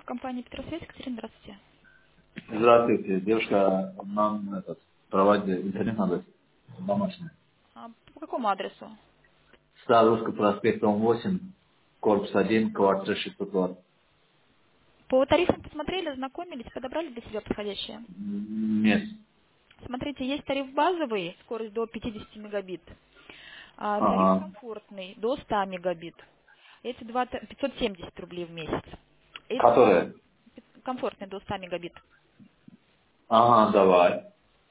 Компания Петросвязь, Екатерина, здравствуйте. Здравствуйте, девушка, нам проводит интернет-адрес домашний. По какому адресу? Старорусский проспект, дом 8, корпус 1, квартира 602. По тарифам посмотрели, ознакомились, подобрали для себя подходящее? Нет. Смотрите, есть тариф базовый, скорость до 50 мегабит. Тариф Ага. комфортный, до 100 мегабит. Эти два 570 рублей в месяц. Эти два Которые? комфортные до 100 мегабит. Ага, давай.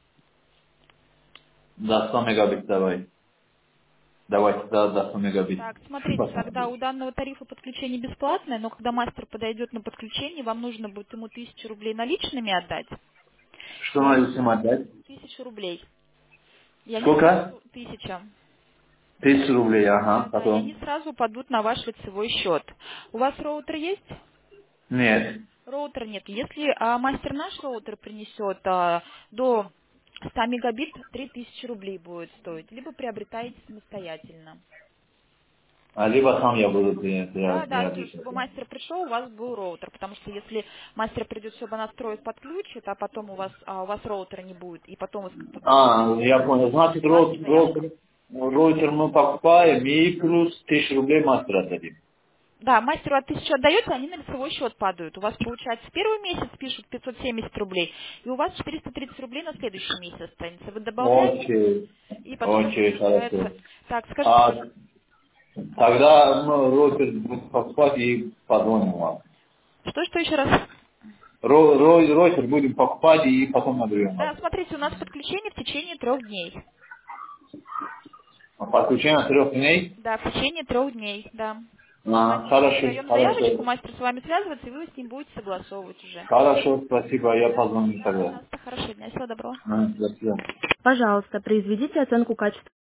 До 100 мегабит давай. Давайте до 100 мегабит. Так, смотрите, тогда Посмотрим. у данного тарифа подключение бесплатное, но когда мастер подойдет на подключение, вам нужно будет ему 1000 рублей наличными отдать. Что И надо они всем отдать? 1000 рублей. И они Сколько? сразу 1000. 1000 рублей, ага, Да, и они потом. сразу падут на ваш лицевой счет. У вас роутер есть? Нет. Роутера нет. Если мастер наш роутер принесет до 100 мегабит, 3000 рублей будет стоить. Либо приобретаете самостоятельно. А либо сам я буду Да, да, лучше, приобретать. чтобы мастер пришел, у вас был роутер, потому что если мастер придет, все настроит, подключит, а потом у вас роутера не будет, и потом Я понял. Значит, ситуация заявка. роутер мы покупаем и плюс 1000 рублей мастера дадим. Да, мастеру от 1000 отдаете, они на лицевой счет падают. У вас, получается, в первый месяц пишут 570 рублей, и у вас 430 рублей на следующий месяц останется. Вы добавляете, Окей. и потом это Окей, хорошо. получается... Так, скажите, А тогда роутер будем покупать и позвоним вам. что еще раз? Роутер будем покупать и потом наберем вас. Да, смотрите, у нас подключение в течение 3 дней. Подключение 3 дней? Да, в течение 3 дней, да. Мы Хорошо, подаем заявочку, хорошо. мастер с вами связывается, и вы с ним будете согласовывать уже. Хорошо, спасибо, я Да, позвоню да, тогда. пожалуйста, хорошего дня, всего доброго. До свидания. Пожалуйста, произведите оценку качества.